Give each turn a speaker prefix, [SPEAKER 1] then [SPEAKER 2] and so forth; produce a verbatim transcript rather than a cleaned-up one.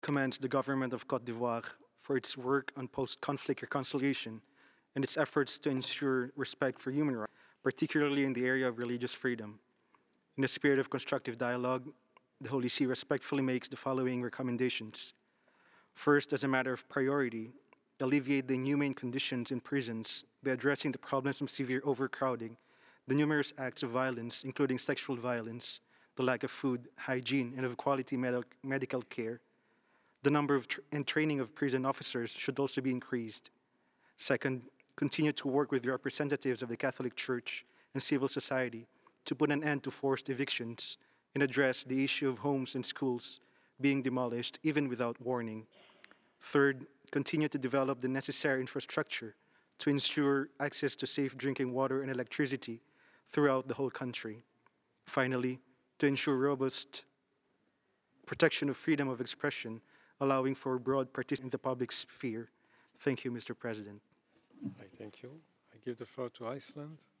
[SPEAKER 1] commends the government of Cote d'Ivoire for its work on post-conflict reconciliation and its efforts to ensure respect for human rights, particularly in the area of religious freedom. In the spirit of constructive dialogue, the Holy See respectfully makes the following recommendations. First, as a matter of priority, alleviate the inhumane conditions in prisons by addressing the problems of severe overcrowding, the numerous acts of violence, including sexual violence, the lack of food, hygiene, and of quality med- medical care. The number of tr- and training of prison officers should also be increased. Second, continue to work with the representatives of the Catholic Church and civil society to put an end to forced evictions and address the issue of homes and schools being demolished even without warning. Third, continue to develop the necessary infrastructure to ensure access to safe drinking water and electricity throughout the whole country. Finally, to ensure robust protection of freedom of expression, allowing for broad participation in the public sphere. Thank you, Mister President.
[SPEAKER 2] I thank you. I give the floor to Iceland.